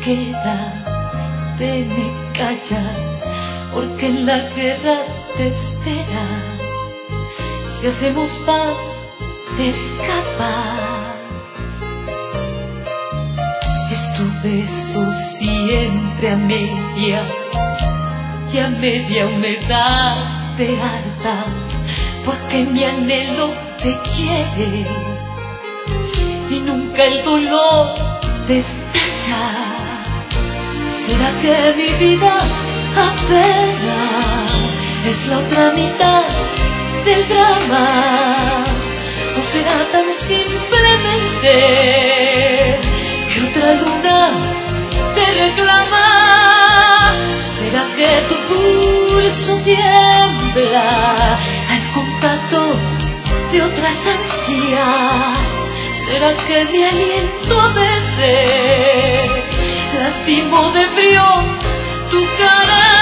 quedas, ven y calla, porque en la guerra te esperas. Si hacemos paz, te escapas. Es tu beso siempre a medias, y a media humedad te hartas, porque mi anhelo te hiere y nunca el dolor te estalla. ¿Será que mi vida apenas es la otra mitad del drama? ¿O será tan simplemente que otra luna te reclama? ¿Será que tu pulso tiembla al contacto de otras ansias? ¿Será que mi aliento a veces lastimo de frío tu cara?